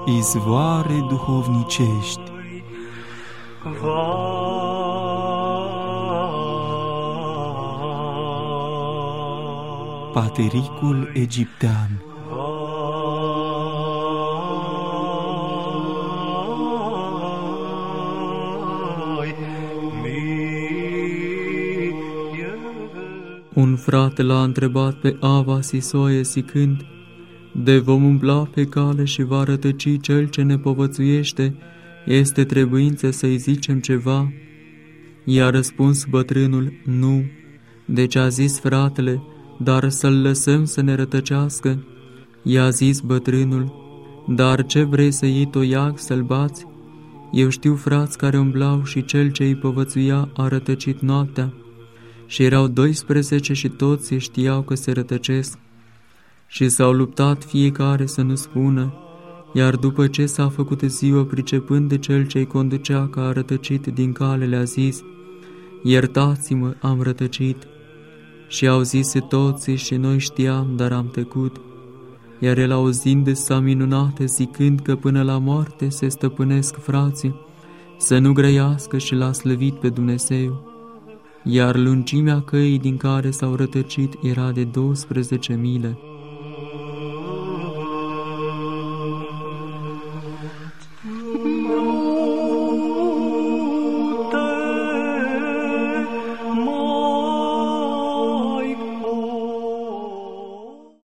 Izvoare duhovnicești. Patericul egiptean. Un frate l-a întrebat pe Ava Sisoie zicând: de vom umbla pe cale și va rătăci cel ce ne povățuiește, este trebuință să-i zicem ceva? I-a răspuns bătrânul: nu. Deci a zis fratele: dar să-l lăsăm să ne rătăcească. I-a zis bătrânul: dar ce vrei să iei toiag să-l bați? Eu știu frați care umblau și cel ce îi povățuia a rătăcit noaptea. Și erau 12 și toți știau că se rătăcesc. Și s-au luptat fiecare să nu spună, iar după ce s-a făcut ziua, pricepând de cel ce-i conducea că a rătăcit din cale, le-a zis: iertați-mă, am rătăcit. Și au zis toți: și noi știam, dar am tăcut. Iar el, auzind, s-a minunat, zicând că până la moarte se stăpânesc frații, să nu grăiască, și l-a slăvit pe Dumnezeu. Iar lungimea căii din care s-au rătăcit era de 12 mile.